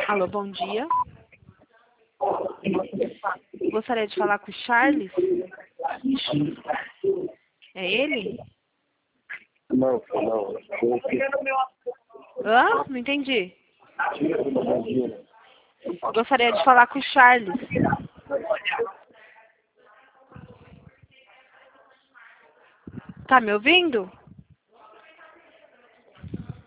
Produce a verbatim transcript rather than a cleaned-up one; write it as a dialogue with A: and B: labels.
A: Alô, bom dia. Gostaria de falar com o Charles? É ele?
B: Não, não.
A: Hã? Não entendi. Gostaria de falar com o Charles. Tá me ouvindo?